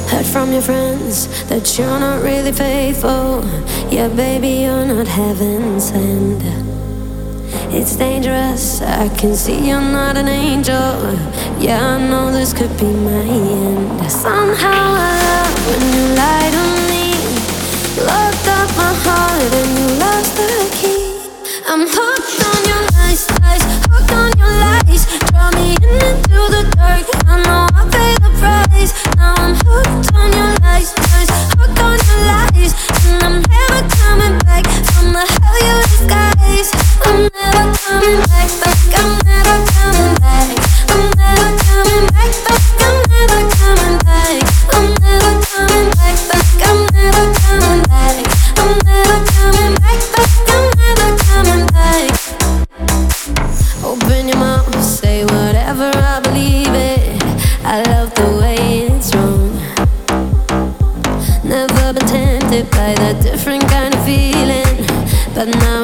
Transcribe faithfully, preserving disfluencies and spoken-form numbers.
Heard from your friends that you're not really faithful. Yeah, baby, you're not heaven sent. It's dangerous, I can see you're not an angel. Yeah, I know this could be my end. Somehow I love when you lie to me. Locked up my heart and you lost the key. I'm hooked on your lies, lies, hooked on your lies. Draw me in into the dark, I know I'll pay the price. Now I'm hooked on your lies, lies, hooked on your lies. And I'm never coming back from the hell you disguise. I'm never coming back, back, I'm never coming back. I'm never coming back, back, I'm never coming back. I'm never coming back, back, I'm never coming back. I'm never coming back, back, I'm never coming back. Open your mouth, say whatever, I believe it. I love the way it's wrong. Never been tempted by that different kind of feeling, but now